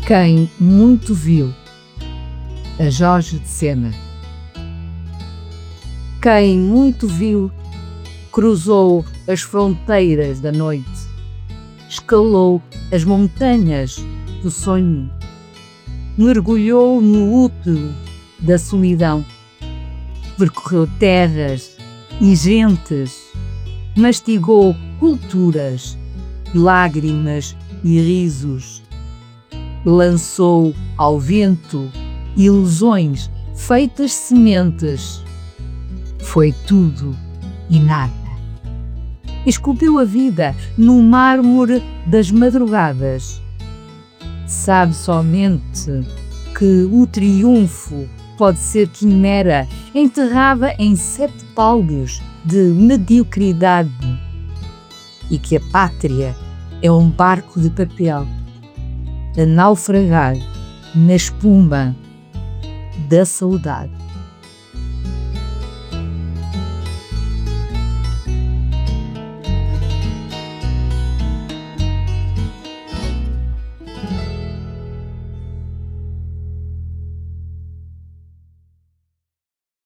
Quem muito viu, a Jorge de Sena. Quem muito viu, cruzou as fronteiras da noite, escalou as montanhas do sonho, mergulhou no útero da solidão, percorreu terras e gentes, mastigou culturas, lágrimas e risos, lançou ao vento ilusões feitas sementes. Foi tudo e nada. Esculpiu a vida no mármore das madrugadas. Sabe somente que o triunfo pode ser quimera enterrada em 7 palmos de mediocridade e que a pátria é um barco de papel a naufragar na espuma da saudade.